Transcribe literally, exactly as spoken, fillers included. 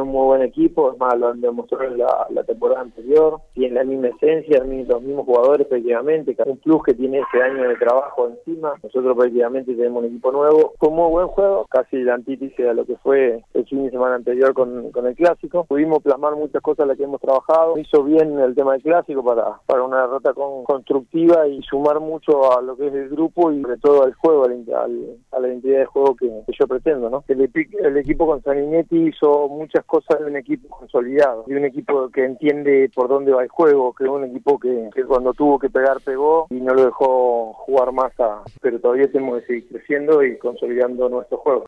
un muy buen equipo, es más, lo demostró en la, la temporada anterior, tiene la misma esencia, los mismos jugadores prácticamente, un plus que tiene este año de trabajo encima. Nosotros prácticamente tenemos un equipo nuevo, con muy buen juego, casi la antítesis a lo que fue el fin de semana anterior con, con el Clásico. Pudimos plasmar muchas cosas las que hemos trabajado, hizo bien el tema del Clásico para, para una derrota con, constructiva y sumar mucho a lo que es el grupo y sobre todo al juego, al, al, a la identidad de juego que, que yo pretendo, ¿no? El, el equipo con Sanguinetti hizo muchas cosas de un equipo consolidado, de un equipo que entiende por dónde va el juego, que es un equipo que, que cuando tuvo que pegar, pegó y no lo dejó jugar más, a, pero todavía tenemos que seguir creciendo y consolidando nuestro juego.